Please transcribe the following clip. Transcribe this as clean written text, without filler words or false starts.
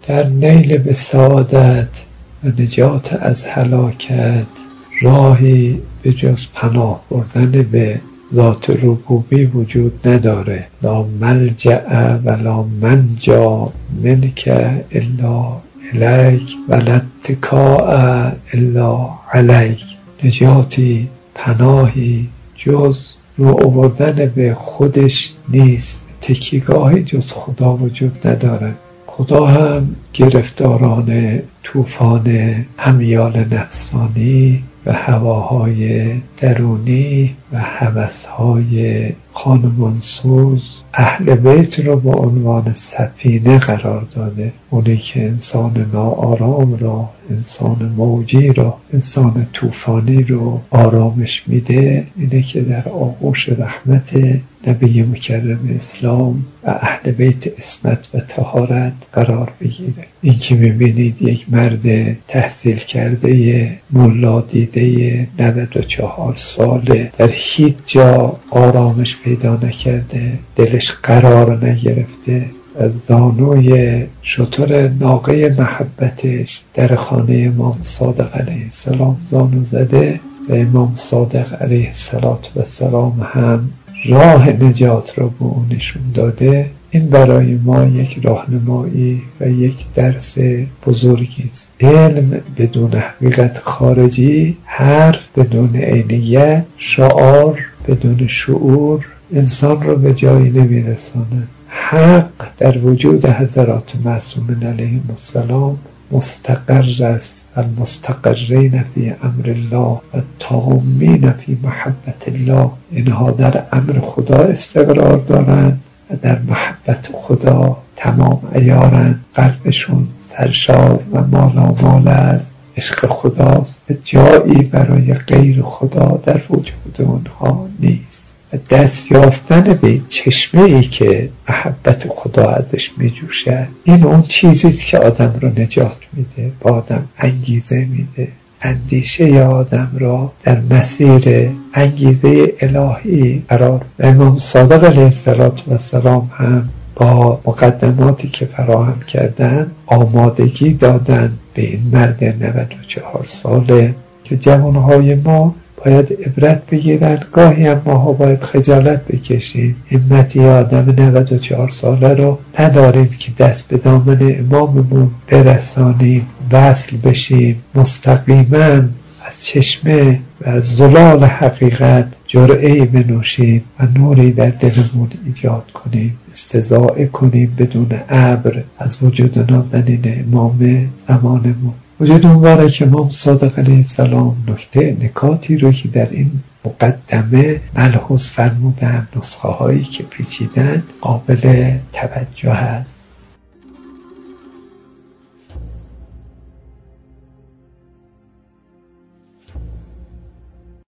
در نیل به سعادت و نجات از هلاکت راهی به جز پناه بردن به ذات ربوبی وجود نداره. لا ملجأ و لا منجا منک الا الیک و لا اتکاء الا علیک. نجاتی، پناهی جز رو آوردن به خودش نیست. تکیهگاهی جز خدا وجود نداره. خدا هم گرفتاران طوفان امیال نفسانی و هواهای درونی و هوسهای خانمانسوز اهل بیت رو به عنوان سفینه قرار داده. اونی که انسان ناآرام را، انسان موجی را، انسان طوفانی رو آرامش میده اینه که در آغوش رحمت نبی مکرم اسلام و اهل بیت عصمت و طهارت قرار بگیره. این که میبینید یک مرد تحصیل کرده ملا دیده 94 ساله در هیچ جا آرامش پیدا نکرده، دلش قرار نگرفته، از زانوی شتر ناقه محبتش در خانه امام صادق علیه السلام زانو زده و امام صادق علیه السلام هم راه نجات را به اون نشون داده. این برای ما یک راهنمایی و یک درس بزرگی است. علم بدون حقیقت خارجی، حرف بدون عینیت، شعار بدون شعور انسان رو به جایی نمیرسانه. حق در وجود حضرات معصومین علیهم السلام مستقر است. المستقرین فی امر الله و التامین فی محبت الله. اینها در امر خدا استقرار دارند و در محبت خدا تمام عیارند. قلبشون سرشار و مالامال از عشق خداست و جایی برای غیر خدا در وجود اونها نیست. و دست یافتن به چشمه‌ای که محبت خدا ازش میجوشه، این اون چیزیست که آدم رو نجات میده، با آدم انگیزه میده، اندیشه آدم را در مسیر انگیزه الهی قرار. و امام صادق علیه السلام هم با مقدماتی که فراهم کردن آمادگی دادن به این مرد 94 ساله که جوانهای ما باید عبرت بگیرن. گاهی هم ماها باید خجالت بکشیم. همتی آدم 94 ساله رو نداریم که دست به دامن اماممون برسانیم، وصل بشیم، مستقیما از چشمه و از زلال حقیقت جرعه‌ای بنوشیم و نوری در دلمون ایجاد کنیم، استضاءه کنیم بدون ابر از وجود نازنین امام زمانمون. وجود مبارک امام صادق علیه السلام نکاتی رو که در این مقدمه ملحوظ فرمودن، نسخه هایی که پیچیدن قابل توجه است.